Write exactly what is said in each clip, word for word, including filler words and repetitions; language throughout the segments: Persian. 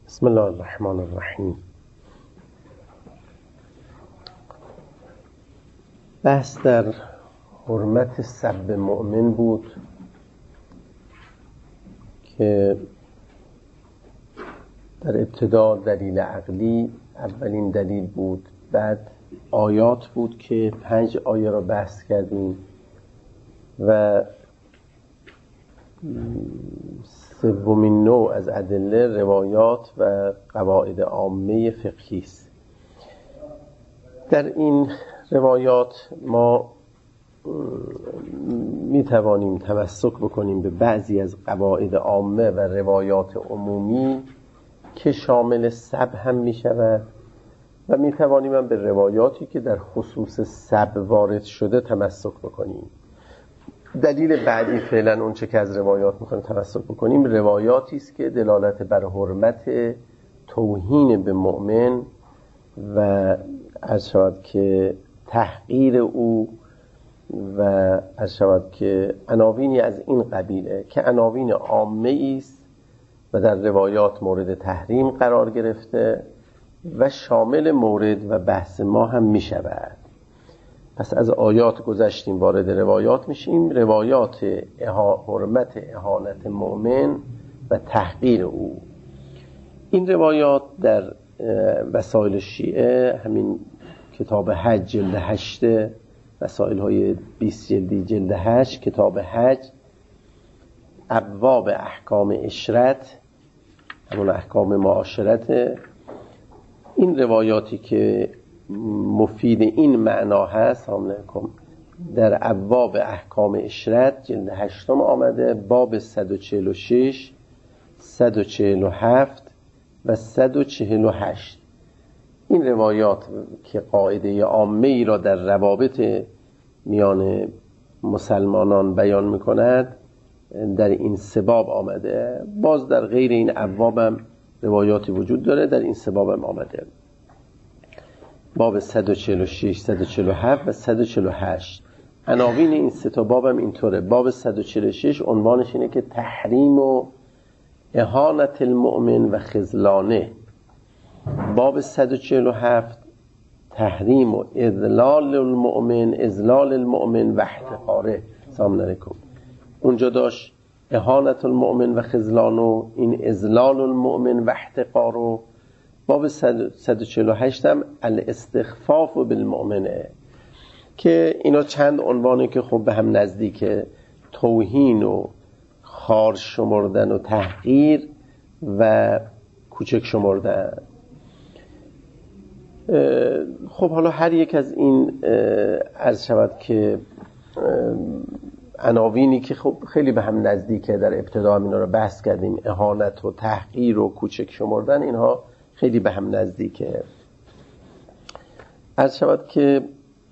بسم الله الرحمن الرحیم. بحث در حرمت سب مؤمن بود که در ابتدا دلیل عقلی اولین دلیل بود، بعد آیات بود که پنج آیه را بحث کردیم و سومین نوع از ادله روایات و قواعد عامه فقهی است. در این روایات ما می توانیم تمسک بکنیم به بعضی از قواعد عامه و روایات عمومی که شامل سب هم می شود و می توانیم هم به روایاتی که در خصوص سب وارد شده تمسک بکنیم. دلیل بعدی فعلا اون چه که از روایات میخوایم تمسک بکنیم روایاتی است که دلالت بر حرمت توهین به مؤمن و عرض شود که تحقیر او و عرض شود که عناوینی از این قبیله که عناوین عامه است و در روایات مورد تحریم قرار گرفته و شامل مورد و بحث ما هم میشود. پس از آیات گذشتیم وارد روایات میشیم. روایات اها... حرمت اهانت مؤمن و تحقیر او. این روایات در وسائل شیعه، همین کتاب حج جلد هشت، وسائل های بیست جلدی جلد هشت کتاب حج، ابواب احکام عشرت، همون احکام معاشرت، این روایاتی که مفید این معنا هست در ابواب احکام عشرت جلد هشتم آمده، باب صد و چهل و شش، صد و چهل و هفت و صد و چهل و هشت. این روایات که قاعده عامه ای را در روابط میان مسلمانان بیان میکند در این سه باب آمده. باز در غیر این ابواب هم روایاتی وجود داره، در این سه باب هم آمده، باب صد و چهل و شش، صد و چهل و هفت و صد و چهل و هشت. عناوین این سه تا باب هم اینطوره. باب صد و چهل و شش عنوانش اینه که تحریم و اهانت المؤمن و خذلانه. باب صد و چهل و هفت تحریم و اذلال المؤمن، اذلال المؤمن و احتقاره. سلام علیکم. اونجا داشت اهانت المؤمن و خذلانه، این اذلال المؤمن و احتقاره. باب صد و چهل و هشت هم الاستخفاف بالمؤمنه که اینا چند عنوانه که خب به هم نزدیکه: توهین و خار شمردن و تحقیر و کوچک شمردن. خب حالا هر یک از این عرض شود که عناوینی که خب خیلی به هم نزدیکه، در ابتدا هم اینا رو بحث کردیم، اهانت و تحقیر و کوچک شمردن، اینها خیلی به هم نزدیکه. عرض شود که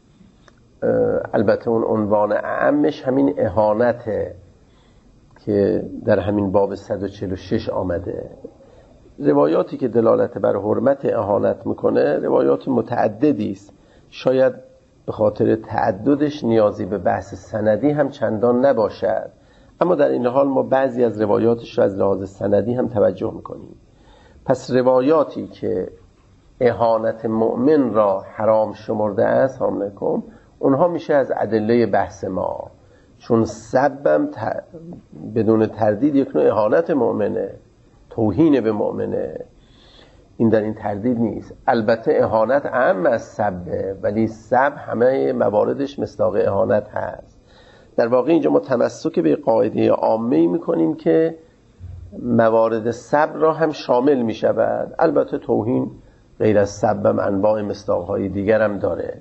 البته اون عنوان اعمش همین اهانته که در همین باب صد و چهل و شش آمده. روایاتی که دلالت بر حرمت اهانت میکنه روایات متعددی است. شاید به خاطر تعددش نیازی به بحث سندی هم چندان نباشد، اما در این حال ما بعضی از روایاتش را از لحاظ سندی هم توجه میکنیم. پس روایاتی که اهانت مؤمن را حرام شمرده است همونکم اونها میشه از ادله بحث ما، چون سبم ت... بدون تردید یک نوع اهانت مؤمنه، توهین به مؤمنه، این در این تردید نیست. البته اهانت اهم از سبه، ولی سب همه مواردش مصداق اهانت هست. در واقع اینجا ما تمسک به قاعده عامه‌ای میکنیم که موارد سب را هم شامل می شود. البته توهین غیر از سب هم انواع مصداق‌های دیگر هم داره.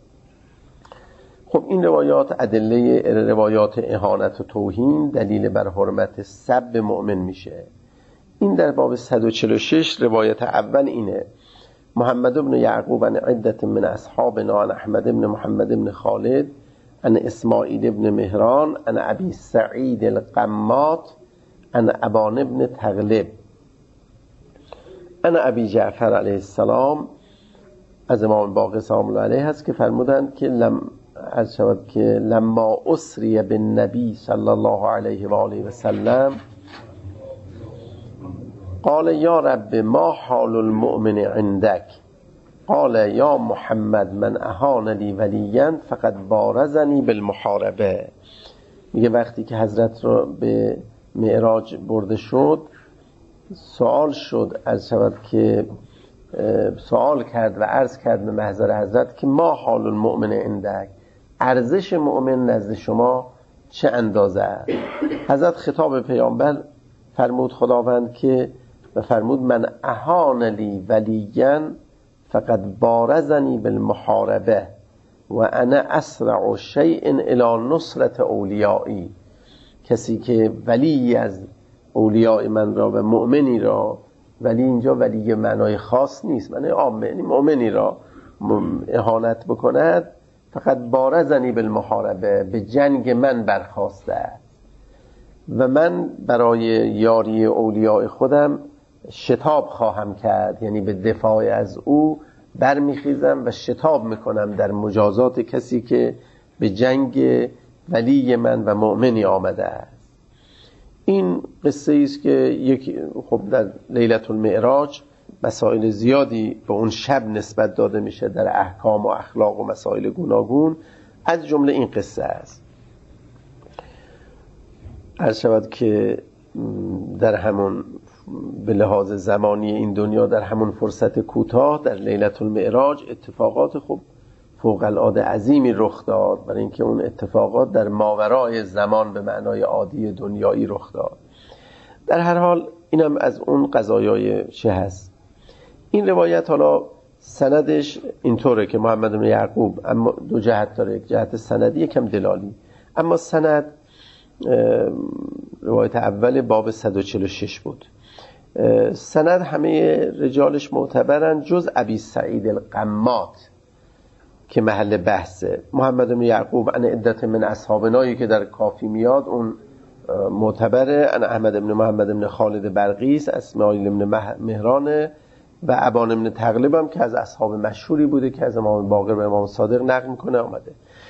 خب این روایات ادله روایات اهانت و توهین دلیل بر حرمت سب مؤمن میشه. این در باب صد و چهل و شش روایت اول اینه: محمد بن یعقوب عن عدة من اصحابنا عن احمد بن محمد بن خالد عن اسماعیل بن مهران عن ابی سعید القمات عن ابان بن تغلب عن ابی جعفر علیه السلام، از امام باقر سلام الله علیه هست که فرمودند که لم عرض شود که لما اسری بالنبی صلی الله علیه و آله و سلم قال یا رب ما حال المؤمن عندك قال یا محمد من اهان لی ولیا فقد بارزنی بالمحاربه. میگه وقتی که حضرت را به معراج برده شد سوال شد، از شود که سوال کرد و عرض کرد به محضر حضرت که ما حال المؤمن عندك، ارزش مؤمن نزد شما چه اندازه است؟ حضرت خطاب پیامبر فرمود خداوند که و فرمود من اهان لی ولیا فقط بارزنی بالمحاربه و انا اسرع شیء الی نصرت اولیایی. کسی که ولی از اولیاء من را و مؤمنی را، ولی اینجا ولی معنای خاص نیست، معنای عام، یعنی مؤمنی را اهانت بکند، فقط بارزنی بالمحاربه، به جنگ من برخاسته است و من برای یاری اولیاء خودم شتاب خواهم کرد، یعنی به دفاع از او برمیخیزم و شتاب میکنم در مجازات کسی که به جنگ ولی من و مؤمنی آمده است. این قصه است که یک خب در لیلة المعراج مسائل زیادی به اون شب نسبت داده میشه در احکام و اخلاق و مسائل گوناگون، از جمله این قصه است. عرض شود که در همون به لحاظ زمانی این دنیا در همون فرصت کوتاه در لیلة المعراج اتفاقات خب فوق العاده عظیمی رخ داد، برای اینکه اون اتفاقات در ماورای زمان به معنای عادی دنیایی رخ داد. در هر حال اینم از اون قضایای چه هست. این روایت حالا سندش اینطوره که محمد بن یعقوب، اما دو جهت داره، یک جهت سندی یکم دلالی. اما سند روایت اول باب صد و چهل و شش بود. سند همه رجالش معتبرن جز ابی سعید القمات که محل بحثه. محمد بن یعقوب ان عدت من اصحابنایی که در کافی میاد اون معتبره. ان احمد بن محمد بن خالد برقیس، اسماعیل بن مهران و ابان بن تغلب هم که از اصحاب مشهوری بوده که از امام باقر و امام صادق نقل میکنه آمده.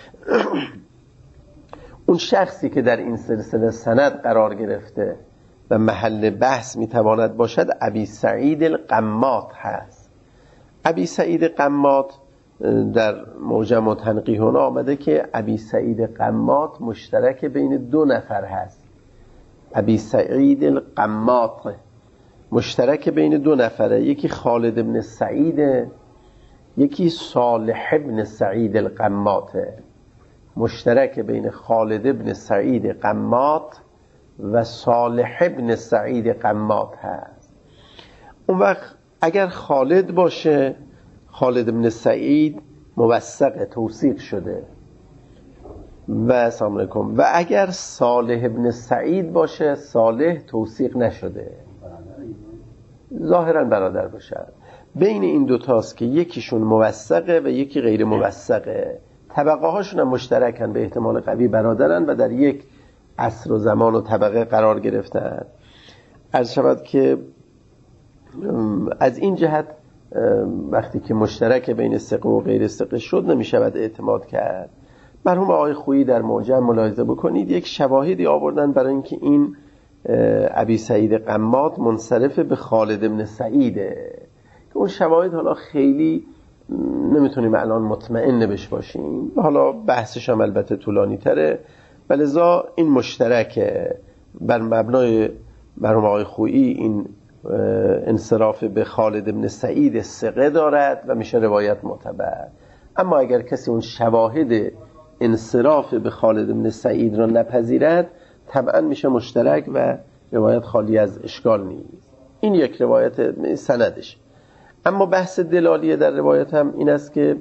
اون شخصی که در این سلسله سند قرار گرفته و محل بحث میتواند باشد ابی سعید القمات هست. ابی سعید قمات در موجم و تنقیح هنا آمده که ابی سعید قمات مشترک بین دو نفر هست. ابی سعید القمات مشترک بین دو نفره، یکی خالد ابن سعید، یکی صالح ابن سعید القماته. مشترک بین خالد ابن سعید قمات و صالح ابن سعید قمات هست. اون وقت اگر خالد باشه، خالد ابن سعید موثق توثیق شده و سلام علیکم، و اگر صالح ابن سعید باشه صالح توثیق نشده، ظاهرا برادر باشن. بین این دوتاست که یکیشون موثقه و یکی غیر موثقه. طبقه هاشون هم مشترکن، به احتمال قوی برادرن و در یک عصر و زمان و طبقه قرار گرفتن. عرض شود که از این جهت وقتی که مشترک بین ثقه و غیر ثقه شد نمی شود اعتماد کرد. مرحوم آقای خویی در موجم ملاحظه بکنید یک شواهدی آوردن برای اینکه این ابی سعید قمات منصرف به خالد ابن سعیده که اون شواهد حالا خیلی نمیتونیم الان مطمئن بش باشیم، حالا بحثش هم البته طولانی تره، ولذا این مشترکه. بر مبنای مرحوم آقای خویی این انصراف به خالد ابن سعید ثقه دارد و میشه روایت معتبر. اما اگر کسی اون شواهد انصراف به خالد ابن سعید را نپذیرد طبعا میشه مشترک و روایت خالی از اشکال نیست. این یک روایت سندش. اما بحث دلالیه در روایت هم این است که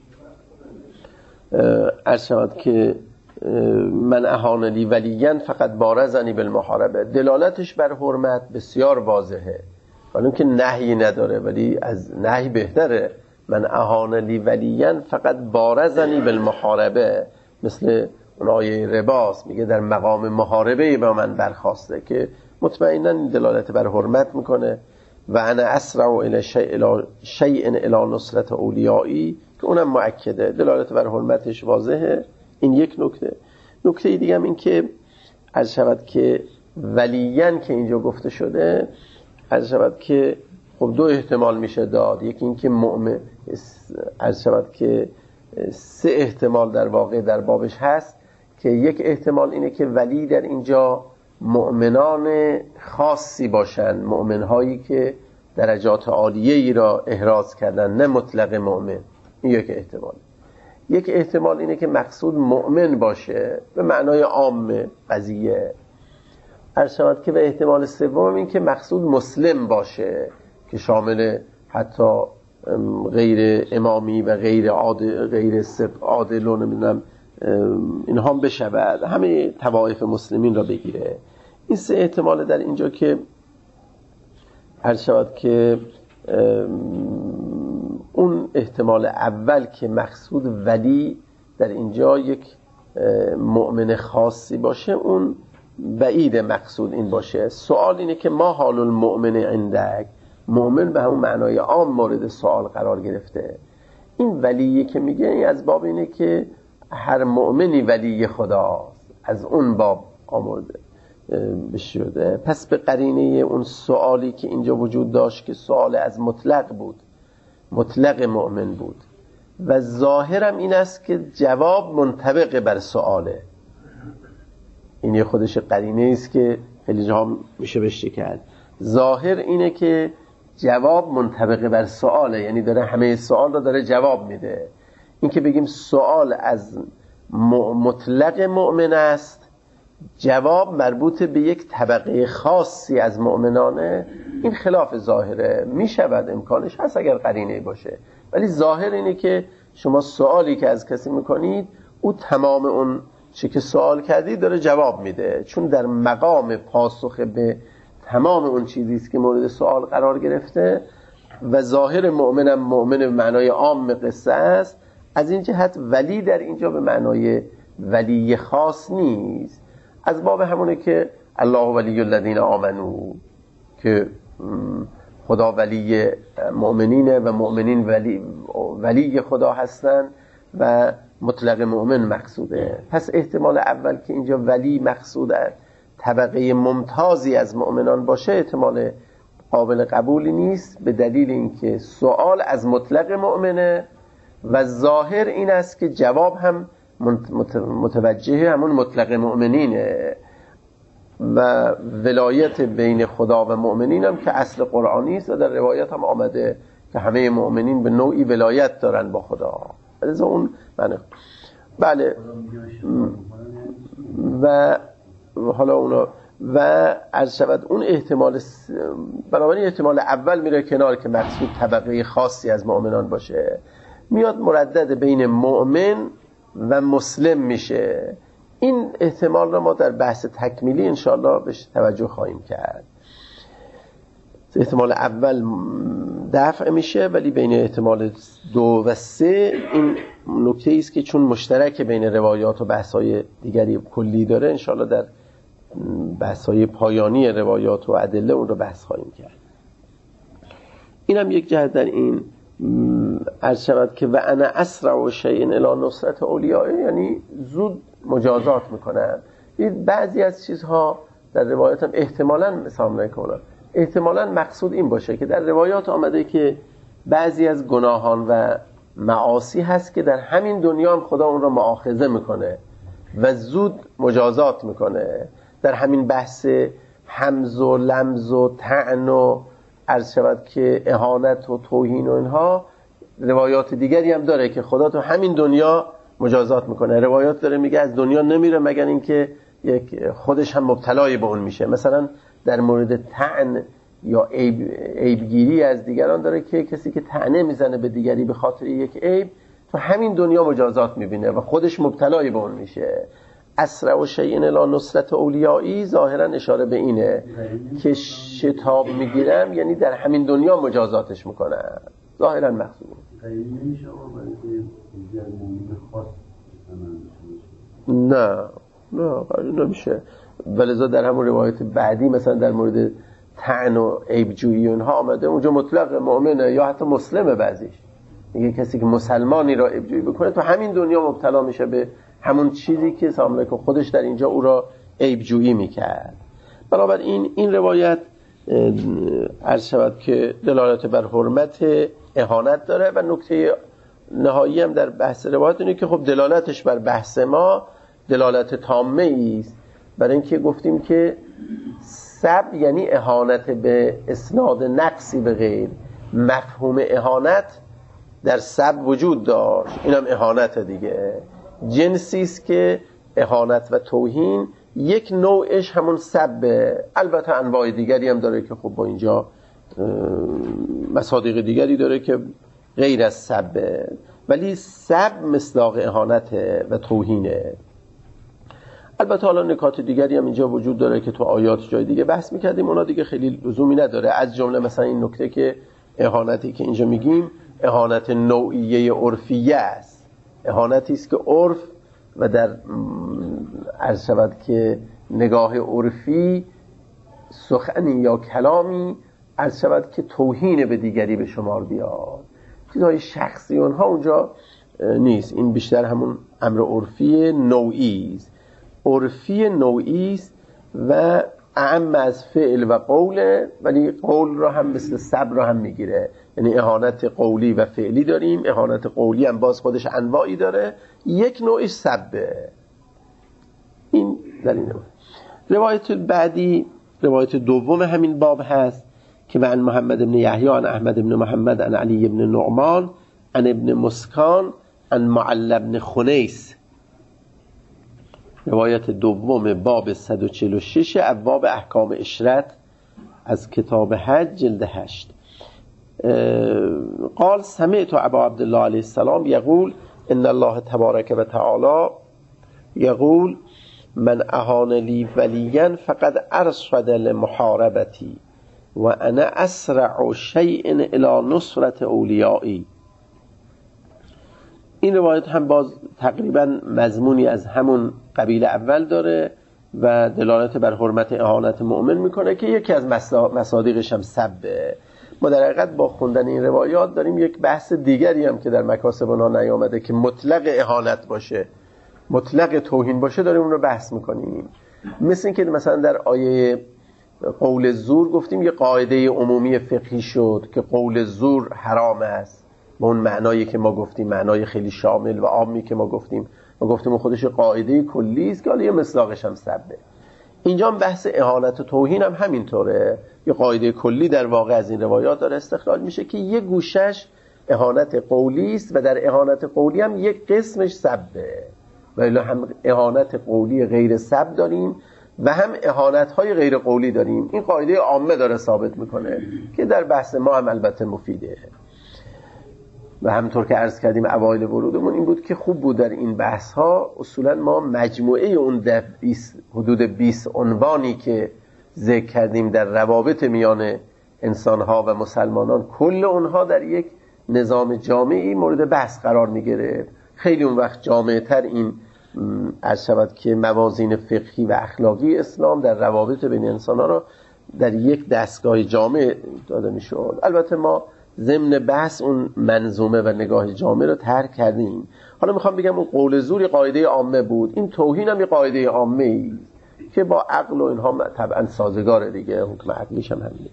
عرض شود که من اهان لی ولیا فقط بارزنی بالمحاربه، دلالتش بر حرمت بسیار واضحه، ولی که نهی نداره، ولی از نهی بهتره. من اهان لی ولیا فقط بارزنی بالمحاربه، مثل اون آیه رباس میگه در مقام محاربه با من برخواسته، که مطمئنا دلالت بر حرمت میکنه. و انا اسرع الی شیء الی نصرت اولیایی که اونم مؤکده، دلالت بر حرمتش واضحه. این یک نکته. نکته دیگه هم این که عرض شود که ولیان که اینجا گفته شده عرض شود که خب دو احتمال میشه داد. یکی این که مؤمن، عرض شود که سه احتمال در واقع در بابش هست، که یک احتمال اینه که ولی در اینجا مؤمنان خاصی باشن، مؤمنهایی که درجات عالیه‌ای را احراز کردن، نه مطلق مؤمن. این یک احتمال. یک احتمال اینه که مقصود مؤمن باشه به معنای عام قضیه. عرض شود که به احتمال سوم این که مقصود مسلم باشه که شامل حتی غیر امامی و غیر عادل، غیر عادل و نمیدونم اینها هم بشود، همه طوائف مسلمین را بگیره. این سه احتمال در اینجا که عرض شود که اون احتمال اول که مقصود ولی در اینجا یک مؤمن خاصی باشه، اون بعید مقصود این باشه. سوال اینه که ما حال المؤمن عندک، مؤمن به همون معنای عام مورد سوال قرار گرفته. این ولیه که میگه این از باب اینه که هر مؤمنی ولی خداست، از اون باب آمرده بشده. پس به قرینه اون سوالی که اینجا وجود داشت که سوال از مطلق بود، مطلق مؤمن بود، و ظاهرم این است که جواب منطبق بر سواله. این یه خودش قرینه است که خیلی جاها میشه بهش کرد. ظاهر اینه که جواب منطبق بر سواله، یعنی داره همه سوال رو داره جواب میده. این که بگیم سوال از مطلق مؤمن است، جواب مربوط به یک طبقه خاصی از مؤمنانه، این خلاف ظاهره. میشود امکانش هست اگر قرینه باشه، ولی ظاهر اینه که شما سوالی که از کسی میکنید او تمام اون چه که سوال کردی داره جواب میده، چون در مقام پاسخ به تمام اون چیزی است که مورد سوال قرار گرفته. و ظاهر مؤمنم مؤمن به معنای عام قصه است. از این جهت ولی در اینجا به معنای ولی خاص نیست، از باب همونه که الله ولی الذین آمنو، که خدا ولی مؤمنینه و مؤمنین ولی ولی خدا هستن و مطلق مؤمن مقصوده. پس احتمال اول که اینجا ولی مقصوده طبقه ممتازی از مؤمنان باشه احتمال قابل قبولی نیست، به دلیل اینکه سوال از مطلق مؤمنه و ظاهر این است که جواب هم متوجه همون مطلق مؤمنینه. و ولایت بین خدا و مؤمنین هم که اصل قرآنی است و در روایت هم آمده که همه مؤمنین به نوعی ولایت دارن با خدا. از اون معنی بله. و حالا اونا و عرض شود اون احتمال س... بنابراین احتمال اول میره کنار که مقصود طبقه خاصی از مؤمنان باشه، میاد مردد بین مؤمن و مسلم میشه. این احتمال رو ما در بحث تکمیلی انشاءالله بهش توجه خواهیم کرد. احتمال اول دفع میشه، ولی بین احتمال دو و سه این نکته است که چون مشترک بین روایات و بحث‌های دیگری کلی داره، انشاءالله در بحث‌های پایانی روایات و ادله اون رو بحث خواهیم کرد. این هم یک جهت در این عرض شود که و انا اسرع شیء الی نصرت اولیاء، یعنی زود مجازات میکنن. بعضی از چیزها در روایات هم احتمالاً مثلا نکنن، احتمالاً مقصود این باشه که در روایات آمده که بعضی از گناهان و معاصی هست که در همین دنیا هم خدا اون رو مؤاخذه میکنه و زود مجازات میکنه. در همین بحث همز و لمز و طعن و عرض شود که اهانت و توهین و اینها روایات دیگری هم داره که خدا تو همین دنیا مجازات میکنه. روایات داره میگه از دنیا نمیره مگر اینکه یک خودش هم مبتلای به اون میشه. مثلا در مورد طعن یا عیب عیبگیری از دیگران داره که کسی که طعنه میزنه به دیگری به خاطر یک عیب تو همین دنیا مجازات میبینه و خودش مبتلای به اون میشه. اسرع شیء الی نصرت اولیایی ظاهرا اشاره به اینه که شتاب میگیرم، یعنی در همین دنیا مجازاتش میکنم. ظاهرا مقصود نه نه قرار نمیشه. ولذا در همون روایت بعدی مثلا در مورد طعن و عیبجویی اونها آمده، اونجا مطلق مؤمنه یا حتی مسلمه. بعضیش میگه کسی که مسلمانی را عیبجویی بکنه تو همین دنیا مبتلا میشه به همون چیزی که سامله که خودش در اینجا او را عیبجویی میکرد. بنابراین این این روایت عرض شود که دلالت بر حرمت اهانت داره. و نکته نهایی هم در بحث روایت اینه که خب دلالتش بر بحث ما دلالت تامه است، برای اینکه گفتیم که سب یعنی اهانت به اسناد نقصی به غیر. مفهوم اهانت در سب وجود داشت، اینم اهانت دیگه، جنسی است که اهانت و توهین یک نوعش همون سبه. البته انواع دیگری هم داره که خب با اینجا مصادیق دیگری داره که غیر از سبه، ولی سب مصداق اهانته و توهینه. البته حالا نکات دیگری هم اینجا وجود داره که تو آیات جای دیگه بحث میکردیم، اونا دیگه خیلی لزومی نداره. از جمله مثلا این نکته که اهانتی که اینجا میگیم اهانت نوعیه عرفیه است، اهانتی است که عرف و در عرض شود که نگاه عرفی سخنی یا کلامی عرض شود که توهین به دیگری به شمار بیاد. چیزهای شخصی اونها اونجا نیست، این بیشتر همون امر عرفی نوعی است. عرفی نوعی است و اعم از فعل و قول، ولی قول را هم مثل سب را هم میگیره. یعنی اهانت قولی و فعلی داریم، اهانت قولی هم باز خودش انواعی داره، یک نوعش سبه. این در این نوع. روایت بعدی روایت دوم همین باب هست که عن محمد بن یحیی عن احمد بن محمد عن علی بن نعمان عن ابن مسکان عن معل بن خنیس. روایت دوم باب صد و چهل و شش ابواب احکام عشرت از کتاب حج جلد هشت. قال سمعت ابا عبدالله علیه السلام یقول ان الله تبارک و تعالی یقول من اهان لی ولیا فقد ارصد لمحاربتی و انا اسرع شیء الی نصرت اولیایی. این روایت هم باز تقریبا مضمونی از همون قبیل اول داره و دلالت بر حرمت اهانت مؤمن میکنه که یکی از مصادیقش هم سبه. ما در حقیقت با خوندن این روایات داریم یک بحث دیگری هم که در مکاسب اونا نیامده که مطلق اهانت باشه، مطلق توهین باشه، داریم اون رو بحث میکنیم. مثل این که مثلا در آیه قول زور گفتیم یه قاعده عمومی فقهی شد که قول زور حرام است، با اون معنایی که ما گفتیم، معنای خیلی شامل و عامی که ما گفتیم. ما گفتیم خودش قاعده کلی است که حالا یه مصداقش هم سبه. اینجا هم بحث اهانت و توهین هم همینطوره، یه قاعده کلی در واقع از این روایات داره استخراج میشه که یه گوشش اهانت قولی است و در اهانت قولی هم یک قسمش سبه. و الا هم اهانت قولی غیر سب داریم و هم اهانت های غیر قولی داریم. این قاعده عامه داره ثابت میکنه که در بحث ما هم البته مفیده. و همونطور که عرض کردیم اوایل ورودمون این بود که خوب بود در این بحث ها اصولا ما مجموعه اون حدود بیست عنوانی که ذکر کردیم در روابط میان انسان ها و مسلمانان، کل اونها در یک نظام جامعی مورد بحث قرار میگیره. خیلی اون وقت جامعه تر این عرض شود که موازین فقهی و اخلاقی اسلام در روابط بین انسان ها را در یک دستگاه جامع داده میشد. البته ما ضمن بحث اون منظومه و نگاه جامع رو ترک کردیم. حالا میخوام بگم اون قول زور قاعده عامه بود، این توهین هم یه قاعده عامه ای که با عقل و اینها طبعا سازگاره دیگه، حکم عقلیش هم همینه.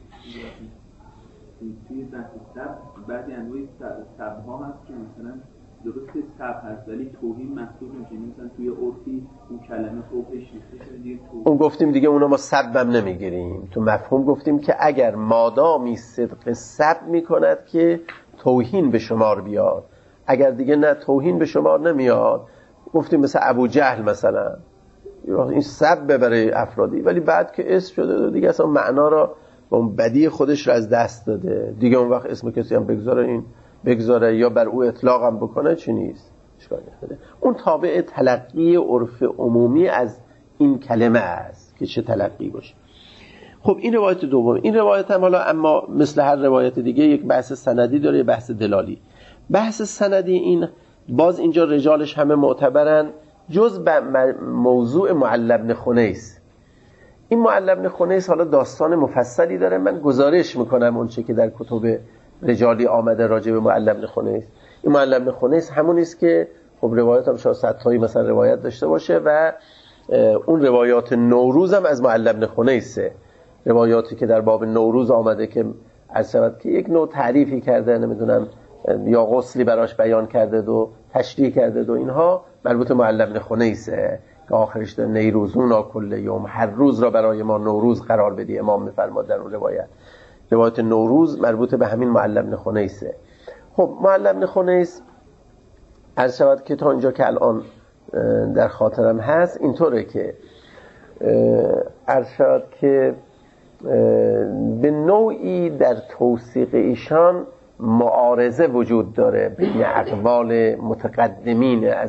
توی بحث سب بعضی انواع سب‌ها هست که مثلا درست سب هست ولی توهین محسوب میشه، مثلا توی عرفی اون کلمه فوقش نیست. اون گفتیم دیگه اونا ما سبم نمیگیریم. تو مفهوم گفتیم که اگر مادامی صدق سب میکند که توهین به شمار بیاد، اگر دیگه نه توهین به شمار نمیاد، گفتیم مثل ابو جهل مثلا این سب برای افرادی، ولی بعد که اسم شده دیگه اصلا معنا را با اون بدی خودش را از دست داده دیگه. اون وقت اسم کسی هم بگذاره این بگذاره یا بر او اطلاق هم بکنه چی نیست، اشکالی نداره. اون تابع تلقی عرف عمومی از این کلمه است که چه تلقی باشه. خب این روایت دوم. این روایت هم حالا اما مثل هر روایت دیگه یک بحث سندی داره، یک بحث دلالی. بحث سندی این باز اینجا رجالش همه معتبرن جز به موضوع معل بن خنیس. این معل بن خنیس حالا داستان مفصلی داره، من گزارش میکنم اون چه که در کتب رجالی آمده راجع به معل بن خنیس. این معل بن خنیس همون است که خب روایت هم شاید صد تایی مثلا روایت داشته باشه و اون روایات نوروز هم از معل بن خنیسه روایاتی که در باب نوروز آمده که از شود که یک نوع تعریفی کرده، نمیدونم یا غسلی براش بیان کرده و تشریح کرده و اینها، مربوط معلم بن خنیسه که آخرش در نیروزونا کل یوم، هر روز را برای ما نوروز قرار بدی. امام میفرماد در اون روایت، روایت نوروز مربوط به همین معلم بن خنیسه. خب معلم بن خنیس عرض شود که تا اینجا که الان در خاطرم هست اینطوره که عرض شود که به نوعی در توثیق ایشان معارضه وجود داره بین اقوال متقدمین از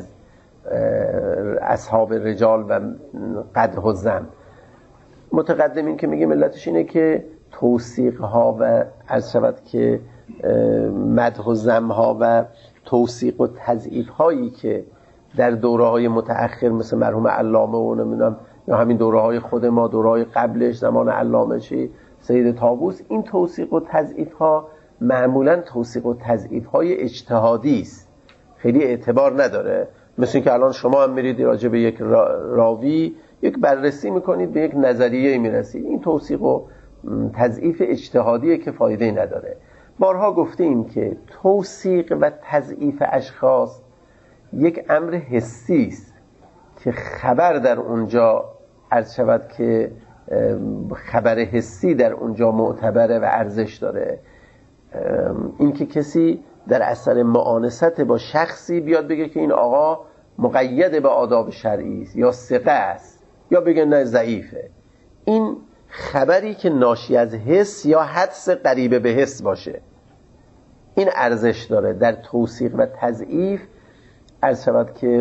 اصحاب رجال و قدح و ذم. متقدمین که میگه ملتش اینه که توثیق ها و عرض شود که مدح و ذم ها و توثیق و تضعیف هایی که در دوره های متأخر مثل مرحوم علامه و نمیدونم یا همین دوره های خود ما، دوره های قبلش زمان علامه چی سید طاووس، این توثیق و تضعیف ها معمولا توثیق و تضعیف های اجتهادی است، خیلی اعتبار نداره. مثل اینکه الان شما هم میرید راجع به یک راوی یک بررسی میکنید، به یک نظریه میرسید، این توثیق و تضعیف اجتهادیه که فایده نداره. بارها گفتیم که توثیق و تضعیف اشخاص یک امر حسی است که خبر در اونجا عرض شود که خبر حسی در اونجا معتبره و ارزش داره. این که کسی در اثر معانست با شخصی بیاد بگه که این آقا مقید به آداب شرعی است یا ثقه است یا بگه نه ضعیفه، این خبری که ناشی از حس یا حدس قریب به حس باشه، این ارزش داره. در توثیق و تضعیف عرض شود که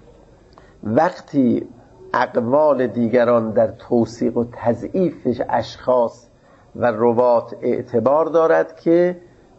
وقتی اقوال دیگران در توثیق و تضعیف اشخاص و روات اعتبار دارد که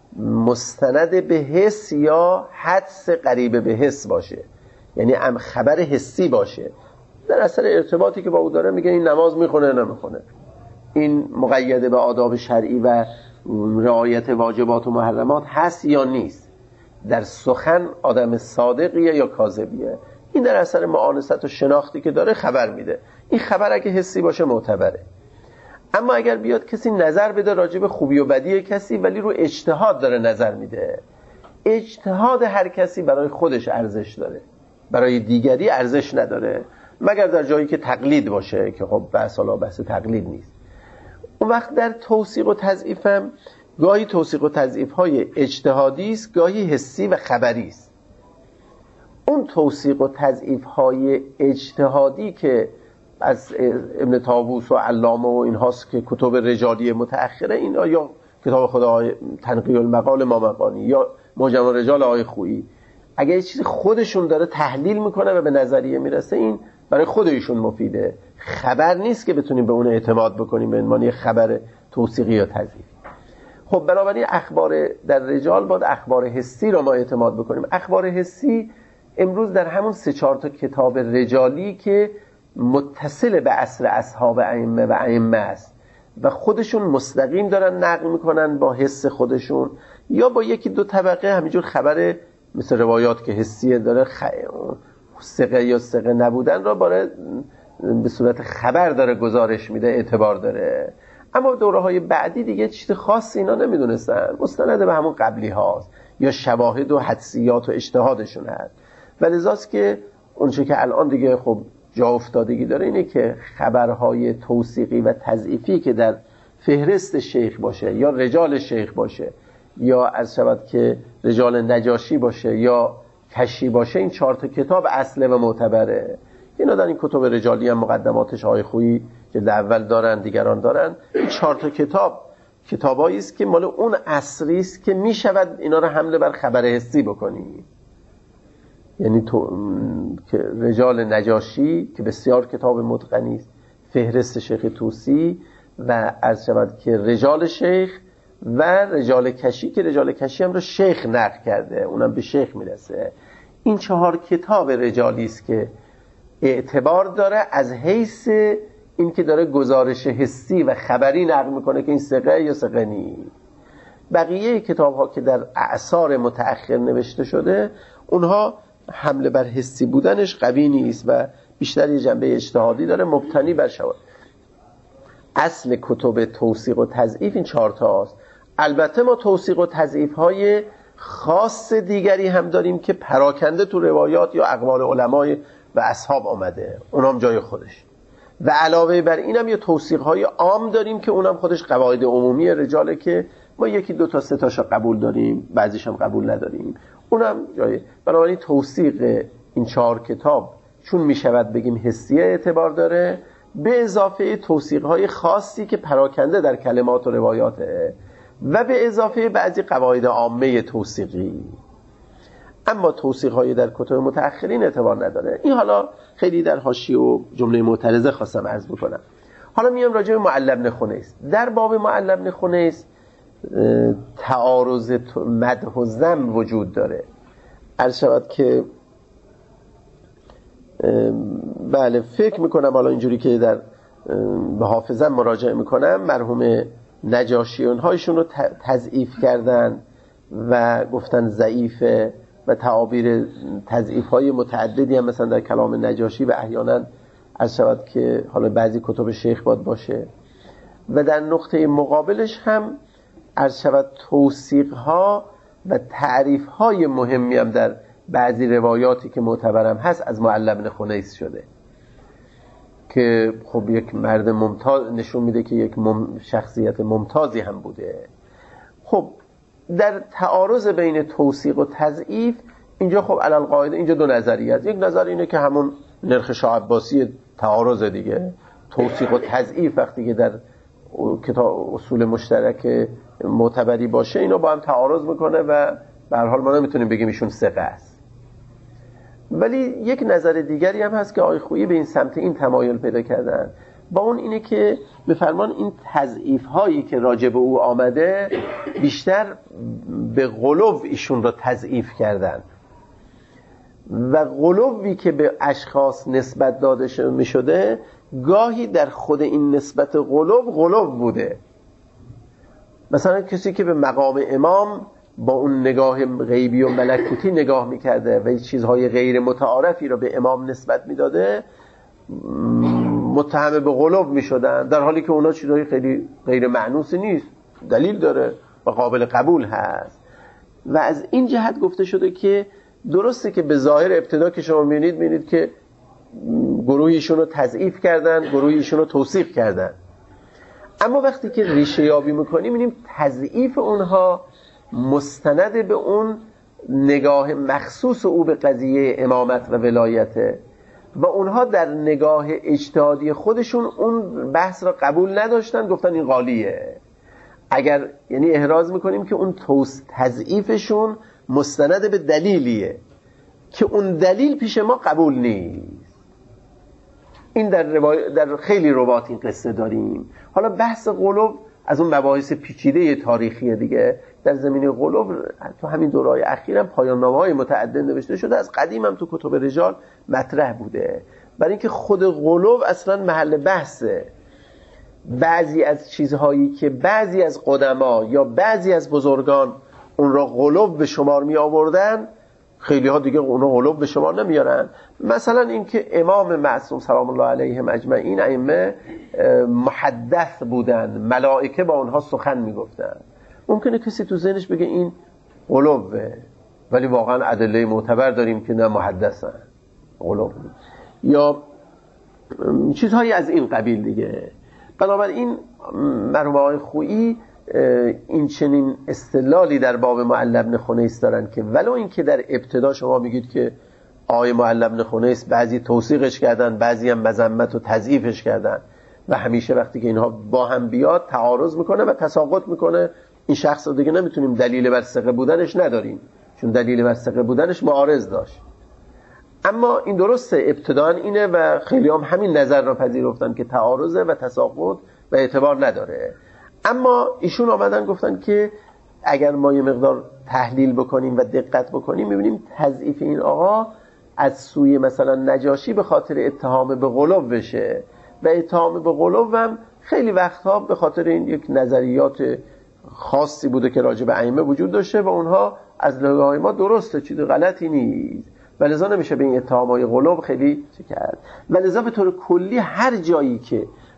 مستند به حس یا حدس قریب به حس باشه، یعنی ام خبر حسی باشه، در اثر ارتباطی که با او داره میگه این نماز میخونه نمیخونه، این مقید به آداب شرعی و رعایت واجبات و محرمات هست یا نیست، در سخن آدم صادقیه یا کاذبیه، این در اثر معانست و شناختی که داره خبر میده. این خبر اگه حسی باشه معتبره. اما اگر بیاد کسی نظر بده راجع به خوبی و بدی کسی ولی رو اجتهاد داره نظر میده، اجتهاد هر کسی برای خودش ارزش داره، برای دیگری ارزش نداره، مگر در جایی که تقلید باشه که خب بحث حالا بحث تقلید نیست. اون وقت در توثیق و تضعیف هم گاهی توثیق و تضعیف های اجتهادی است، گاهی حسی و خبری است. اون توثیق و تضعیف های اجتهادی که از ابن طاووس و علامه و اینهاست که کتب رجالی متأخره، این یا کتاب خدای تنقیح المقال مامقانی یا معجم الرجال آقای خویی، اگه یه چیزی خودشون داره تحلیل میکنه و به نظریه میرسه، این برای خودشون مفیده، خبر نیست که بتونیم به اون اعتماد بکنیم به عنوان خبر توثیقی یا تضعیفی. خب بنابراین اخبار در رجال باید اخبار حسی رو ما اعتماد بکنیم. اخبار حسی امروز در همون سه چهار تا کتاب رجالی که متصل به عصر اصحاب ائمه و ائمه است و خودشون مستقیم دارن نقل میکنن با حس خودشون، یا با یکی دو طبقه همینجور خبر مثل روایات که حسیه داره خ... ثقه یا ثقه نبودن را باره به صورت خبر داره گزارش میده، اعتبار داره. اما دوره های بعدی دیگه چیز خاصی اینا نمیدونستن، مستند به همون قبلی هاست یا شواهد و حدسیات و اجتهادشون هست. ولذاست که اونچه که الان دیگه خب جا افتادگی داره اینه که خبرهای توثیقی و تضعیفی که در فهرست شیخ باشه یا رجال شیخ باشه یا از شود که رجال نجاشی باشه یا کشی باشه، این چهار تا کتاب اصله و معتبره. اینا در این کتب رجالی هم مقدماتش آقای خویی جلد اول دارن، دیگران دارن. این چهار تا کتاب کتابایی است که مال اون عصری است که میشود اینا رو حمله بر خبر حسی بکنی. یعنی تو که رجال نجاشی که بسیار کتاب متقنی است، فهرست شیخ طوسی و عرض شود که رجال شیخ و رجال کشی که رجال کشی هم رو شیخ نقل کرده، اونم به شیخ میرسه. این چهار کتاب رجالی است که اعتبار داره از حیث این که داره گزارش حسی و خبری نقل میکنه که این ثقه یا ثقه نیست. بقیه کتاب ها که در اعصار متأخر نوشته شده اونها حمله بر حسی بودنش قوی نیست و بیشتر یه جنبه اجتهادی داره، مبتنی بر شواهد. اصل کتب توثیق و تضعیف این چهار تا است. البته ما توثیق و تضعیف های خاص دیگری هم داریم که پراکنده تو روایات یا اقوال علمای و اصحاب آمده، اونام جای خودش. و علاوه بر اینم یه توثیق های عام داریم که اونم خودش قواعد عمومی رجاله که ما یکی دو تا سه تاشو قبول داریم، بعضیش هم قبول نداریم، اونم جای. بنابراین توثیق این چهار کتاب چون میشود بگیم حسیه اعتبار داره، به اضافه توثیق های خاصی که پراکنده در کلمات و روایاته و به اضافه بعضی قواعد عامه توثیقی. اما توثیق های در کتب متأخرین اعتبار نداره. این حالا خیلی در حاشیه و جمله معترضه خواستم عرض بکنم. حالا میام راجع به معل بن خنیس. در باب معل بن خنیس تعارض مدح و ذم وجود داره. عرض شود که بله فکر میکنم حالا اینجوری که در به حافظم مراجعه میکنم، مرحوم نجاشی اونهایشون رو تضعیف کردن و گفتن ضعیفه و تعابیر تضعیف های متعددی هم مثلا در کلام نجاشی و احیانا عرض شود که حالا بعضی کتب شیخ باد باشه. و در نقطه مقابلش هم عرض شود توثیق ها و تعریف های مهمی هم در بعضی روایاتی که معتبرم هست از معل بن خنیس شده که خب یک مرد ممتاز نشون میده که یک مم... شخصیت ممتازی هم بوده. خب در تعارض بین توثیق و تضعیف اینجا خب علل قاعده اینجا دو نظریه است. یک نظر اینه که همون نرخ شاه عباسی تعارض دیگه، توثیق و تضعیف وقتی که در کتاب اصول مشترک معتبری باشه اینا با هم تعارض میکنه و به هر حال ما نمیتونیم بگیم ایشون ثقه است. ولی یک نظر دیگری هم هست که آقای خویی به این سمت این تمایل پیدا کردن، با اون اینه که بفرمان این تضعیف هایی که راجع به او آمده بیشتر به غلو ایشون را تضعیف کردن و غلوی که به اشخاص نسبت داده می شده گاهی در خود این نسبت غلو غلو بوده. مثلا کسی که به مقام امام با اون نگاه غیبی و ملکوتی نگاه میکرده و چیزهای غیر متعارفی را به امام نسبت میداده متهم به غلو میشدن، در حالی که اونا چیزهای خیلی غیر معنوسی نیست، دلیل داره و قابل قبول هست. و از این جهت گفته شده که درسته که به ظاهر ابتدا که شما میبینید میبینید که گروهیشون رو تضعیف کردن، گروهیشون رو توثیق کردن، اما وقتی که ریشه یابی میکنیم میبینیم تضعیف اونها مستند به اون نگاه مخصوص او به قضیه امامت و ولایته و اونها در نگاه اجتهادی خودشون اون بحث را قبول نداشتن، گفتن این غالیه. اگر یعنی احراز میکنیم که اون توس تضعیفشون مستند به دلیلیه که اون دلیل پیش ما قبول نیست. این در, روای... در خیلی روایات این قصه داریم. حالا بحث غلو از اون مباحث پیچیده تاریخی دیگه در زمینه غلو تو همین دورهای اخیرم پایان نامه‌های متعدد نوشته شده، از قدیم هم تو کتب رجال مطرح بوده، برای اینکه خود غلو اصلا محل بحثه. بعضی از چیزهایی که بعضی از قدما یا بعضی از بزرگان اون را غلو به شمار می آوردن، خیلی ها دیگه اون را غلو به شمار نمیارن. مثلا اینکه امام معصوم سلام الله علیهم اجمعین ائمه محدث بودن، ملائکه با اونها سخن میگفتن، ممکنه کسی تو ذهنش بگه این غلوه، ولی واقعا ادله معتبر داریم که نه محدثن غلو، یا چیزهایی از این قبیل دیگه. بنابراین مرحوم آقای خویی این چنین استدلالی در باب معل بن خنیس دارن که ولو این که در ابتدا شما میگید که آقای معل بن خنیس بعضی توثیقش کردن، بعضی هم مذمت و تضعیفش کردن و همیشه وقتی که اینها با هم بیاد تعارض میکنه و تساقط میکنه، این شخص رو دیگه نمیتونیم دلیل بر ثقه بودنش نداریم، چون دلیل بر ثقه بودنش معارض داشت. اما این درسته ابتداً اینه و خیلی هم همین نظر را پذیرفتن که تعارضه و تساقط و اعتبار نداره. اما ایشون آمدن گفتن که اگر ما یه مقدار تحلیل بکنیم و دقت بکنیم میبینیم تضعیف این آقا از سوی مثلا نجاشی به خاطر اتهام به غلو بشه و اتهام به غلو هم خیلی وقتها به خاطر این یک نظریات خاصی بوده که راجع به ائمه وجود داشته و اونها از نگاه ما درسته، چیز غلطی نیست، ولذا نمیشه به این اتهامای غلو خیلی چه کرد. ولذا به طور کلی هر جایی که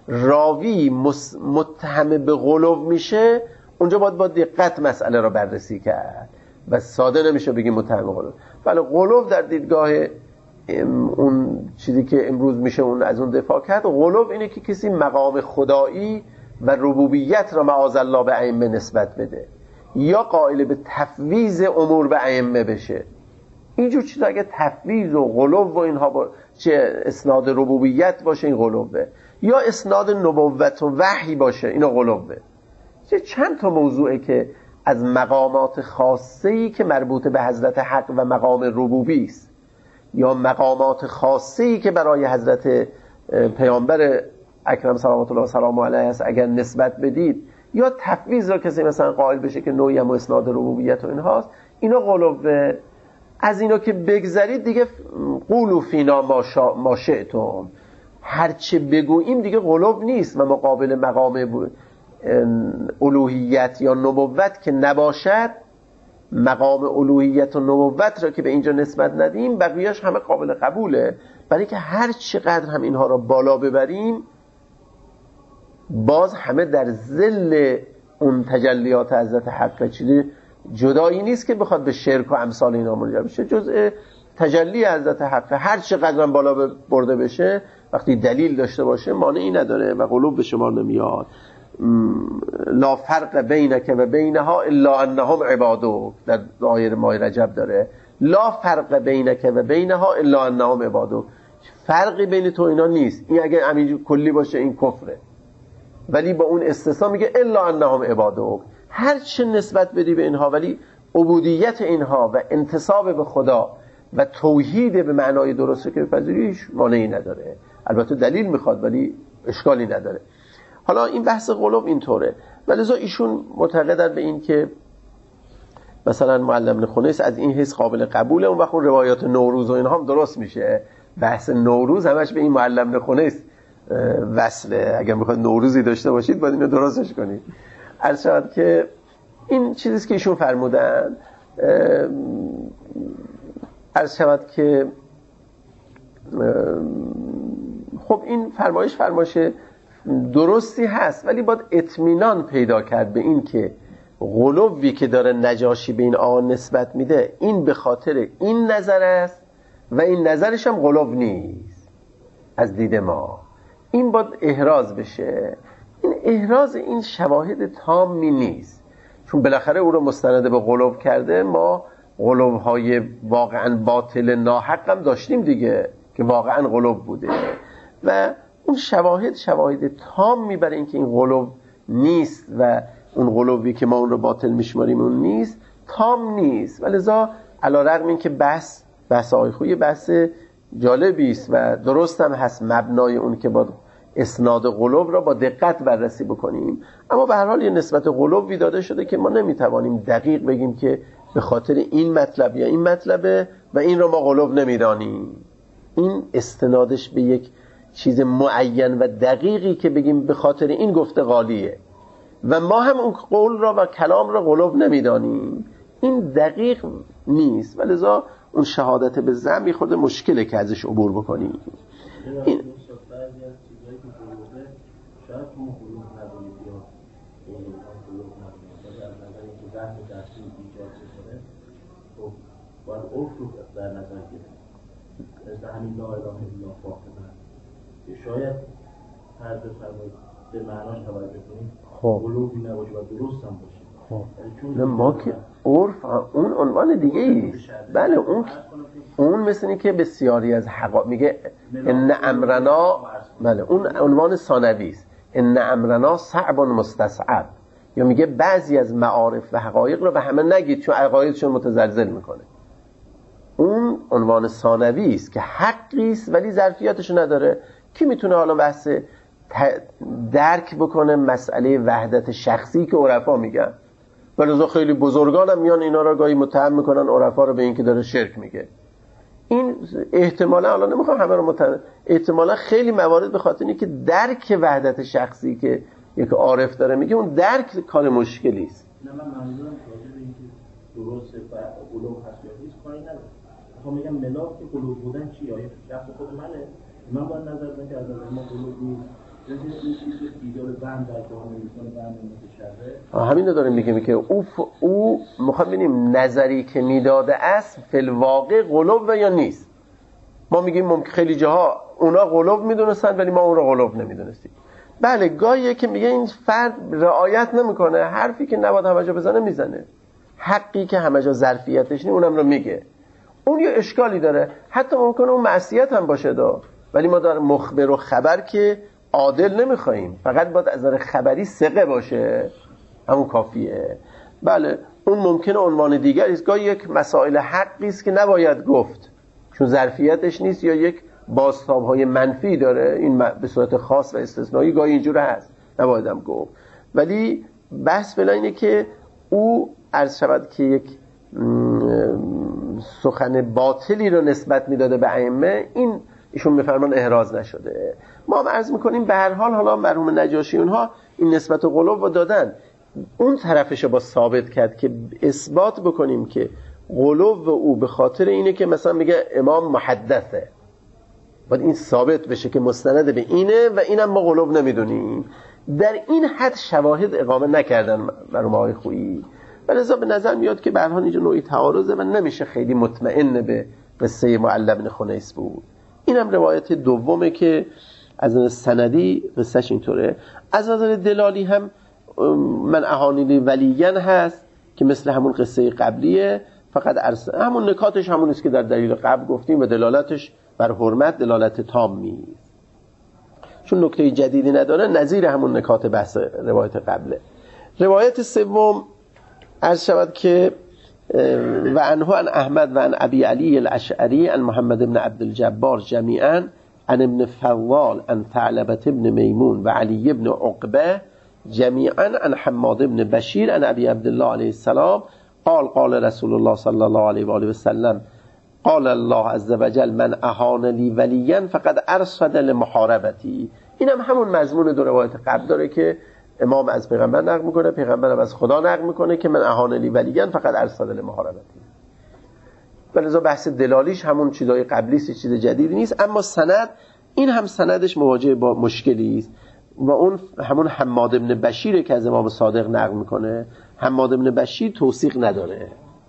راوی متهم به غلو میشه، اونجا باید با دقت مسئله رو بررسی کرد و ساده نمیشه بگیم متهم به غلو. ولی غلو در دیدگاه اون چیزی که امروز میشه اون از اون دفاع کرد، غلو اینه که کسی مقام خدایی و ربوبیت را معاذ الله به ائمه نسبت بده یا قائل به تفویض امور به ائمه بشه. اینجور چیزا اگه تفویض و غلو و اینها با چه اسناد ربوبیت باشه این غلوه، یا اسناد نبوت و وحی باشه اینا غلوه. چه چند تا موضوعه که از مقامات خاصه‌ای که مربوط به حضرت حق و مقام ربوبی است یا مقامات خاصه‌ای که برای حضرت پیامبر اکرم صلوات الله و سلامه علیه است اگر نسبت بدید، یا تفویض را کسی مثلا قائل بشه که نوعی هم اسناد ربوبیت و اینهاست، اینا غلوه. از اینا که بگذرید دیگه قولوا فینا ما, شا... ما شئتم، هرچه بگوییم دیگه غلو نیست و مقابل مقام الوهیت یا نبوت که نباشد، مقام الوهیت و نبوت را که به اینجا نسبت ندیم بقیه‌اش همه قابل قبوله، برای که هر چقدر هم اینها را بالا ببریم باز همه در ظل اون تجلیات حضرت حق، چیزی جدایی نیست که بخواد به شرک و امثال اینا منجر بشه، جزء تجلی حضرت حق. هر چقدر هم بالا برده بشه وقتی دلیل داشته باشه مانعی نداره و غلو به شمار نمیاد. لا فرق بینک و بینها الا انهم عبادک، در آیه ماه رجب داره لا فرق بینک و بینها الا انهم عبادک، فرقی بین تو اینا نیست. این اگه همینجور کلی باشه این کفره، ولی با اون استثناء میگه الا انهم عبادک، هر چه نسبت بدی به اینها ولی عبودیت اینها و انتساب به خدا و توحید به معنای درسته که بپذیریش مانعی نداره. البته دلیل میخواد ولی اشکالی نداره. حالا این بحث غلو اینطوره، ولذا ایشون معتقدن به این که مثلا معلم ابن خنیس از این حیث قابل قبوله. اون وقت روایات نوروز و اینها هم درست میشه، بحث نوروز همش به این معلم ابن خنیس وصله. اگر میخواد نوروزی داشته باشید باید اینو درستش کنید. عرض شود که این چیزیست که ایشون فرمودن. عرض شود که خب این فرمایش فرمایش درستی هست، ولی باید اطمینان پیدا کرد به این که غلوی که داره نجاشی به این آقا نسبت میده این به خاطر این نظر است و این نظرش هم غلو نیست از دید ما. این باید احراز بشه. این احراز این شواهد تامی نیست، چون بالاخره او رو مستند به غلو کرده. ما غلوهای واقعا باطل ناحق هم داشتیم دیگه که واقعا غلو بوده و اون شواهد شواهد تام میبره این که این غلو نیست و اون غلوی که ما اون رو باطل میشماریم اون نیست، تام نیست. ولذا علی رغم این که بحث بحث آقای خویی بحث جالبی است و درست هم هست مبنای اون که با اسناد غلو را با دقت بررسی بکنیم، اما به هر حال یه نسبت غلوی داده شده که ما نمیتوانیم دقیق بگیم که به خاطر این مطلب یا این مطلبه و این رو ما غلو نمیدانیم. این استنادش به یک چیز معین و دقیقی که بگیم به خاطر این گفته غالیه و ما هم اون قول را و کلام را غلو نمیدانیم، این دقیق نیست. ولذا اون شهادت به ذم خود مشکله که ازش عبور بکنیم. این شاید تو مخلوق ندارید یا مخلوق ندارید از نظر اینکه ذهن درسی ایجاد شده خب باید عرف رو در نظر گرفت. مثل همین لا اله الا الله فاطمه که شاید هر بفرمایید به معناش توجه کنیم غلوبی نباشه و درست هم باشه. نه ما که عرف اون عنوان دیگه ایست. بله اون اون مثل اینه که بسیاری از حقا میگه ان امرنا، بله اون عنوان ثانوی است، ان امرنا صعب مستصعب، یا میگه بعضی از معارف و حقایق رو به همه نگید چون عقایدشون متزلزل میکنه. اون عنوان ثانوی است که حقی است ولی ظرفیتش نداره. کی میتونه حالا بحث درک بکنه مسئله وحدت شخصی که عرفا میگن؟ ولذا خیلی بزرگان هم میان اینا را گاهی متهم میکنن عرفا رو به این که داره شرک میگه. این احتمالا حالا نمیخوام همه رو متهم، احتمالا خیلی موارد به خاطر اینه که درک وحدت شخصی که یک عارف داره میگه اون درک کار مشکلی است. نه من منظورم راجع به اینکه درست و غلو هست یا نیست کاری نداره. میخوام میگم ملاک غلو بودن چیه؟ آیا شخص خود منه؟ من باید نظر بدم که از نظر ما غلو نیست همین رو داریم میگیم که او ف... او میخوام ببینیم نظری که میداده است فی الواقع غلو یا نیست. ما میگیم ممکن خیلی جاها اونا غلو میدونستن ولی ما اون رو غلو نمیدونستیم. بله گاهیه که میگه این فرد رعایت نمیکنه، حرفی که نباید همه جا بزنه میزنه، حقی که همه جا ظرفیتش نیست اونم رو میگه. اون یه اشکالی داره، حتی ممکنه اون معصیت هم باشه دا، ولی ما در مخبر و خبر که عادل نمیخوایم، فقط باید از نظر خبری ثقه باشه، همون کافیه. بله اون ممکنه عنوان دیگری است، گاهی یک مسائل حقی است که نباید گفت چون ظرفیتش نیست یا یک بازتاب‌های منفی داره، این به صورت خاص و استثنایی گاهی اینجور هست نبایدم گفت. ولی بحث فعلا اینه که او عرض شود که یک سخن باطلی رو نسبت میداده به ائمه، این ایشون میفرمان احراز نشده. ما هم عرض میکنیم به هر حال حالا مرحوم نجاشی اونها این نسبت غلو رو دادن، اون طرفش رو با ثابت کرد که اثبات بکنیم که غلو او به خاطر اینه که مثلا میگه امام محدثه، باید این ثابت بشه که مستند به اینه و اینم ما غلو نمیدونیم. در این حد شواهد اقامه نکردن مرحوم آقای خویی، ولذا به نظر میاد که به هر حال اینجا نوعی تعارضه و نمیشه خیلی مطمئن به قصه معل بن خنیس بود. اینم روایت دومه که از نظر سندی قصهش اینطوره. از نظر دلالی هم من احانی ولیین هست که مثل همون قصه قبلیه، فقط عرض همون نکاتش همون است که در دلیل قبل گفتیم و دلالتش بر حرمت دلالت تامی، چون نکته جدیدی نداره، نظیر همون نکات بحث روایت قبله. روایت سوم عرض شود که و عنه عن احمد و عن ابی علی الاشعری عن محمد بن عبد الجبار جمیعا عن ابن فضال عن ثعلبة بن میمون و علی بن عقبه جمیعا عن حماد بن بشیر عن ابی عبدالله علیه السلام قال قال رسول الله صلی الله علیه و آله و سلم قال الله عز وجل من اهان لی ولیا فقد ارصد لمحاربتی. این هم همون مضمون دو روایت قبل داره که امام از پیغمبر نقل میکنه، پیغمبر هم از خدا نقل میکنه که من اهان لی ولیا فقد ارصد لمحاربتی. ولذا بحث دلالیش همون چیزای قبلی است، چیز جدیدی نیست. اما سند این هم سندش مواجه با مشکلی است و اون همون حماد بن بشیر که از امام صادق نقل میکنه. حماد بن بشیر توثیق نداره،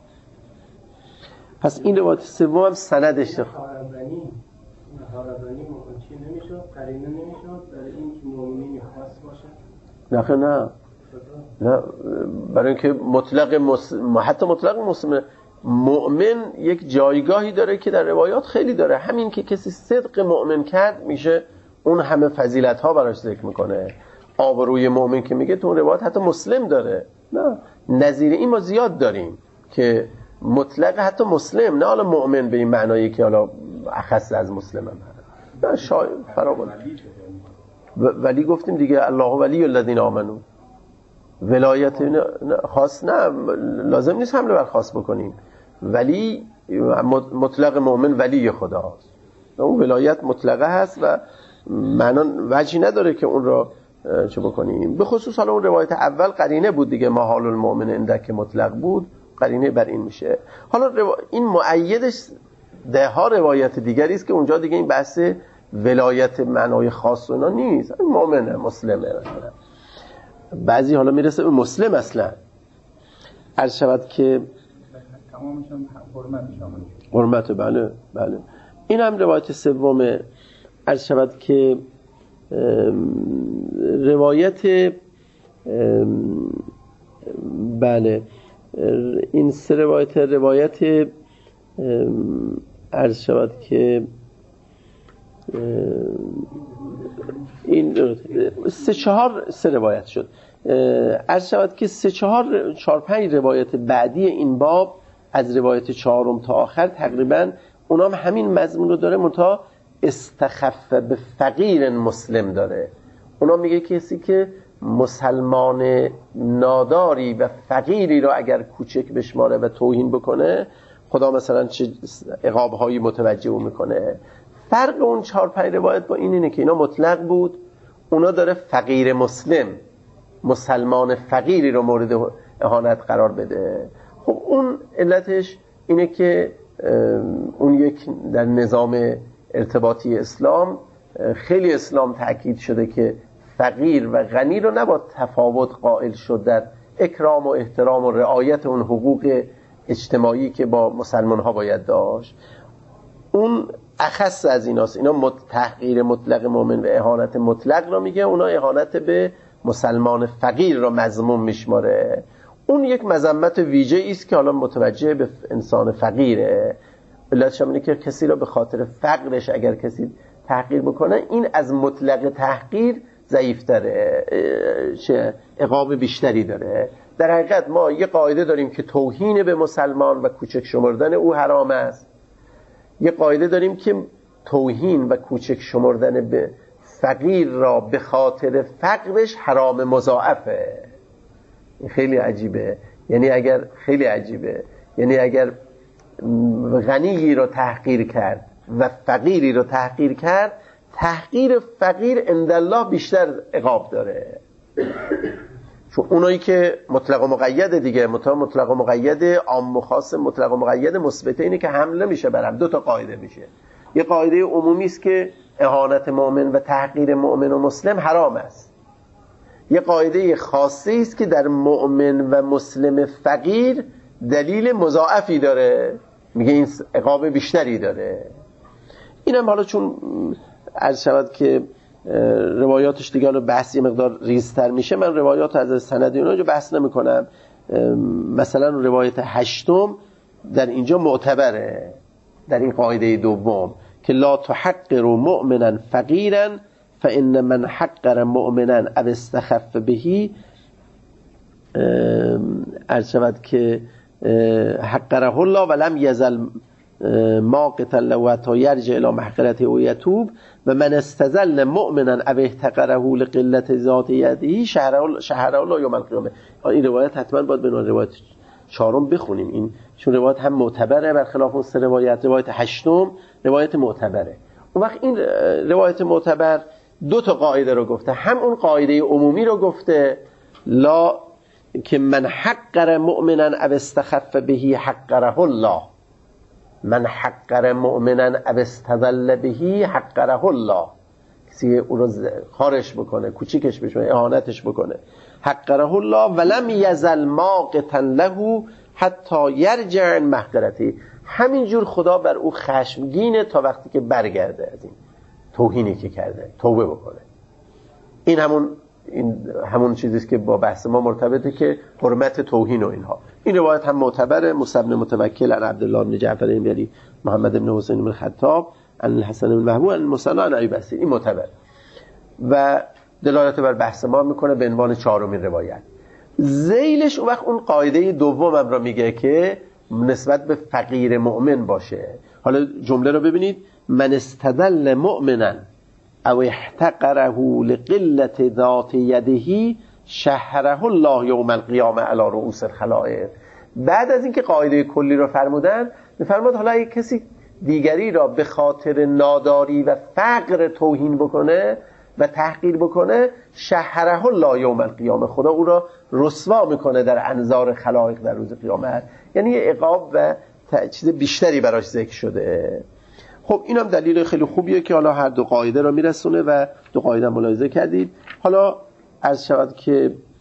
پس این روایت سوم هم سندش محاربانی محاربانی چی نمیشد، قرینه نمیشد برای این که مؤمنین خاص باشه. نه نه نه برای اینکه مطلق مسلم، حتی مطلق مسلم مؤمن یک جایگاهی داره که در روایات خیلی داره. همین که کسی صدق مؤمن کرد میشه اون همه فضیلت ها براش ذکر میکنه. آبروی مؤمن که میگه تو اون روایات حتی مسلم داره. نه نظیر این ما زیاد داریم که مطلق حتی مسلم، نه حالا مؤمن به این معنایی که حالا اخص از مسلم هم هست، نه شای فراغون. ولی گفتیم دیگه الله ولی الذین آمنو، ولایت خاص نه لازم نیست حمله بر خاص بکنیم، ولی مطلق مؤمن ولی خداست، اون ولایت مطلقه هست و معنا وجهی نداره که اون را چه بکنیم. به خصوص حالا اون روایت اول قرینه بود دیگه، ما حال المؤمن اندک مطلق بود، قرینه بر این میشه. حالا رو... این مؤیدش ده ها روایت دیگری است که اونجا دیگه این بحث ولایت معنای خاص اونا نیست، مؤمنه مسلمه مثلا. بعضی حالا میرسه به مسلم اصلا عرض شود که تمامشون حرمت شامل حرمت. بله بله این هم روایت سوم عرض شود که روایت بله این سه روایت روایت عرض شود که این سه چهار سه روایت شد. عرض شود که سه چهار چهار پنج روایت بعدی این باب از روایت چهارم تا آخر تقریبا اونام همین مضمون رو داره، منتها استخف به فقیر مسلم داره. اونا میگه کسی که مسلمان ناداری و فقیری رو اگر کوچک بشماره و توهین بکنه خدا مثلا چه عقاب‌هایی متوجه او میکنه. فرق اون چهار پنج روایت با این اینه که اینا مطلق بود، اونا داره فقیر مسلم، مسلمان فقیری رو مورد اهانت قرار بده. خب اون علتش اینه که اون یک در نظام ارتباطی اسلام خیلی اسلام تأکید شده که فقیر و غنی رو نباید تفاوت قائل شد در اکرام و احترام و رعایت اون حقوق اجتماعی که با مسلمان ها باید داشت. اون اخص از ایناست. اینا تحقیر مطلق مؤمن و اهانت مطلق رو میگه، اونا اهانت به مسلمان فقیر رو مذموم میشماره. اون یک مذمت ویژه است که حالا متوجه به انسان فقیره. علتش اینه که کسی رو به خاطر فقرش اگر کسی تحقیر بکنه، این از مطلق تحقیر ضعیف‌تره، چه عقاب بیشتری داره. در حقیقت ما یه قاعده داریم که توهین به مسلمان و کوچک شمردن او حرام است. یه قاعده داریم که توهین و کوچک شمردن به فقیر را به خاطر فقرش حرام مضاعفه. این خیلی عجیبه. یعنی اگر خیلی عجیبه یعنی اگر غنیی رو تحقیر کرد و فقیری رو تحقیر کرد، تحقیر فقیر عندالله بیشتر عقاب داره، چون اونایی که مطلق و مقید دیگه، مطلق و مقید عام و خاص، مطلق و مقید مثبته اینه که حمله میشه بر هم. دو تا قاعده میشه. یه قاعده عمومی است که اهانت مؤمن و تحقیر مؤمن و مسلم حرام است. یه قاعده خاصی است که در مؤمن و مسلم فقیر دلیل مضاعفی داره، میگه این عقاب بیشتری داره. اینم حالا چون عرض شود که روایاتش دیگه حالا بحث یه مقدار ریزتر میشه، من روایات از سند اینا جو بحث نمی کنم. مثلا روایت هشتم در اینجا معتبره، در این قاعده دوم که لا تحقر مؤمنا فقیرا فإن من حقر مؤمنا او استخف بهی، عرض شود که حقره الله ولم یزل ما قتل و تا یرجع الى محقرته و یتوب و من استزل مؤمنا او احتقره لقلت ذات یده شهر الله یوم القیامه. این روایت حتما باید به نوع روایت چهارم بخونیم، این چون روایت هم معتبره برخلاف اون سه روایت. روایت هشتم روایت معتبره. اون وقت این روایت معتبر دو تا قاعده رو گفته، هم اون قاعده عمومی رو گفته لا که من حقر مؤمنا او استخف بهی حقره الله، من حقر مؤمنا او استذل بهی حقره الله، کسی او رو خارش بکنه، کوچیکش بشه، اهانتش بکنه، حقره الله ولم یزل ماقتا له حتی یرجع محقرتی، همینجور خدا بر او خشمگینه تا وقتی که برگرده از این توهینی که کرده، توبه بکنه. این همون این همون چیزیست که با بحث ما مرتبطه که حرمت توهین و اینها. این روایت هم معتبره. موسی بن متوکل عن عبدالله بن جعفر بن محمد بن حسین بن خطاب عن الحسن بن محبوب عن المثنى عن ابی بصیر، این معتبر و دلالت بر بحث ما میکنه به عنوان چهارمین روایت. ذیلش اون وقت اون قاعده دومم رو میگه که نسبت به فقیر مؤمن باشه. حالا جمله رو ببینید، من استدل مؤمنا او احتقره لقلت ذات یده شهره الله یوم القیامه علی رؤوس الخلائق. بعد از اینکه قاعده کلی رو فرمودن، میفرماد حالا اگه کسی دیگری را به خاطر ناداری و فقر توهین بکنه و تحقیر بکنه، شهره الله یوم القیامه، خدا او را رسوا میکنه در انظار خلائق در روز قیامت. یعنی یه عقاب و چیز بیشتری براش ذکر شده. خب اینم دلیل خیلی خوبیه که حالا هر دو قاعده رو میرسونه و دو قاعده ملاحظه کردید. حالا عرض شود که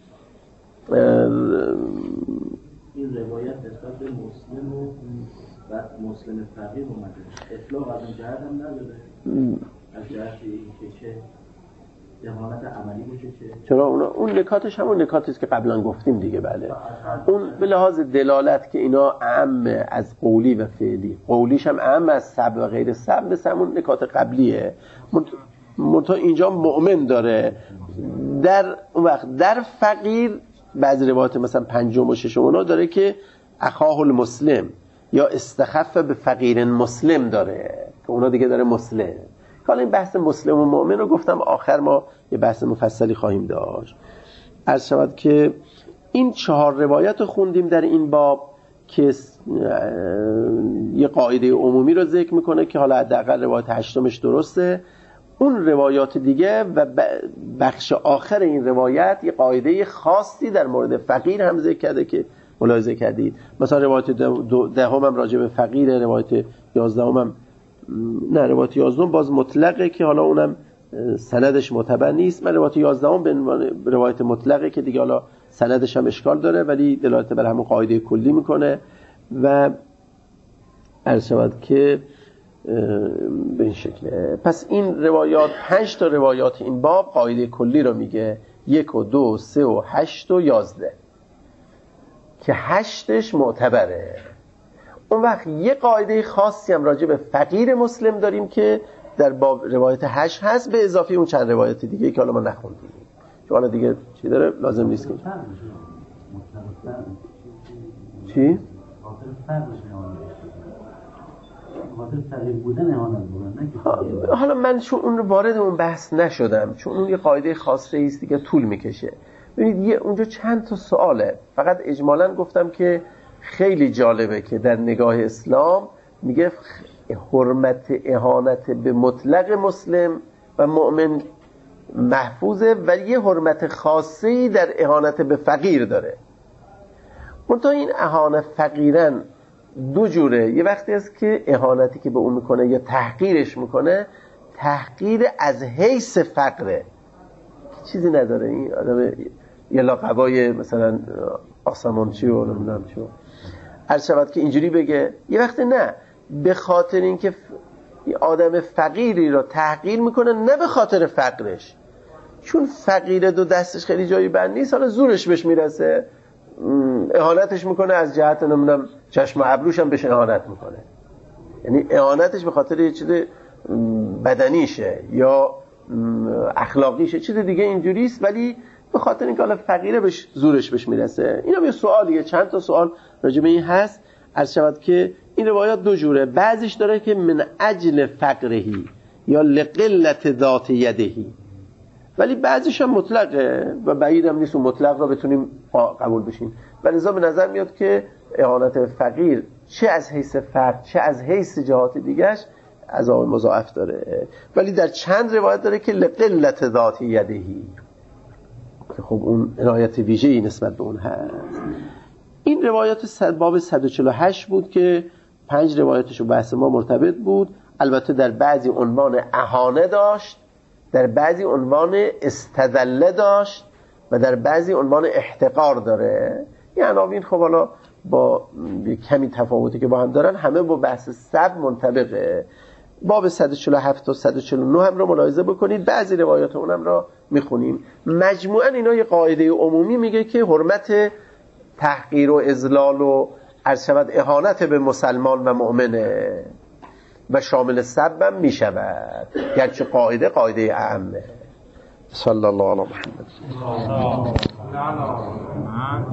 این روایت نسبت به مسلم و بعد مسلم فقیر اومده، اطلاق از این جهت هم نداره، از جهت این که چه اهانت عملی باشه چه چرا اون اون نکاتش همون نکاتی است که قبلا گفتیم دیگه. بله اون به لحاظ دلالت که اینا اعم از قولی و فعلی، قولیش هم اعم از سب و غیر سب، مثل همون نکات قبلیه. منتها اینجا مؤمن داره در اون وقت در فقیر بعضی روایات مثلا پنجم و ششم اونا داره که اخاه المسلم یا استخف به فقیر مسلم داره که اونا دیگه داره مسلم. حالا این بحث مسلم و مؤمن رو گفتم آخر ما یه بحث مفصلی خواهیم داشت. عرض شود که این چهار روایت رو خوندیم در این باب که یه قاعده عمومی رو ذکر میکنه که حالا حداقل روایت هشتمش درسته. اون روایات دیگه و بخش آخر این روایت یه قاعده خاصی در مورد فقیر هم ذکر کرده که ملاحظه کردید. مثلا روایت دهم هم راجع به فقیر، روایت یازدهم هم نه روایت یازدهم باز مطلقه که حالا اونم سندش معتبر نیست. من روایت یازدهم به عنوان روایت مطلقه که دیگه حالا سندش هم اشکال داره ولی دلالت بر همون قاعده کلی میکنه و عرض شود که به این شکله. پس این روایات پنج تا روایات این باب قاعده کلی رو میگه، یک و دو سه و هشت و یازده که هشتش معتبره. اون وقت یه قاعده خاصی هم راجع به فقیر مسلم داریم که در باب روایت هشت هست به اضافه اون چند روایت دیگه که حالا ما نخوندیم، چون حالا دیگه چی داره لازم نیست که چی؟ حالا من چون اون وارد اون بحث نشدم چون اون یه قاعده خاص است دیگه طول میکشه. ببینید یه اونجا چند تا سواله، فقط اجمالاً گفتم که خیلی جالبه که در نگاه اسلام میگه حرمت اهانت به مطلق مسلم و مؤمن محفوظه ولی یه حرمت خاصی در اهانت به فقیر داره. منتها این اهانت فقیرن دو جوره، یه وقتی است که اهانتی که به اون میکنه یا تحقیرش میکنه تحقیر از حیث فقره، چیزی نداره این آدم یه لقبای مثلا آسمانچی و نمیدونم چی هر شود که اینجوری بگه. یه وقتی نه به خاطر اینکه آدم فقیری رو تحقیر میکنه نه به خاطر فقرش، چون فقیر دو دستش خیلی جایی بند نیست حالا زورش بهش میرسه اهانتش میکنه از جهت نمیدونم چشم و ابروش هم بهش اهانت میکنه، یعنی اهانتش به خاطر یه چیز بدنیشه یا اخلاقیشه چیز دیگه اینجوریست ولی به خاطر اینکه حالا فقیره بهش زورش بهش میرسه. اینا یه سوالیه، چند تا سوال راجع به این هست. عرض شود که این روایات دو جوره، بعضیش داره که من اجل فقرهی یا لقلت ذات یدهی ولی بعضیش هم مطلقه و بعید هم نیست و مطلق را بتونیم قبول بشیم. ولی لذا به نظر میاد که اهانت فقیر چه از حیث فرد چه از حیث جهات دیگرش عذاب مضاعف داره، ولی در چند روایت داره که لقلت ذات یدهی که خب اون عنایت ویژه‌ای نسبت به اون هست. این روایات باب صد و چهل و هشت بود که پنج روایتش و بحث ما مرتبط بود. البته در بعضی عنوان اهانه داشت، در بعضی عنوان استدله داشت و در بعضی عنوان احتقار داره. این عناوین خب حالا با کمی تفاوتی که با هم دارن همه با بحث سب منطبقه. باب صد و چهل و هفت تا صد و چهل و نه هم رو ملاحظه بکنید، بعضی روایات اونم را میخونیم. مجموعاً اینا یه قاعده عمومی میگه که حرمت تحقیر و اذلال و عرض شود اهانت به مسلمان و مؤمنه و شامل سب هم میشود، گرچه قاعده قاعده اعمه. صلی الله علی محمد.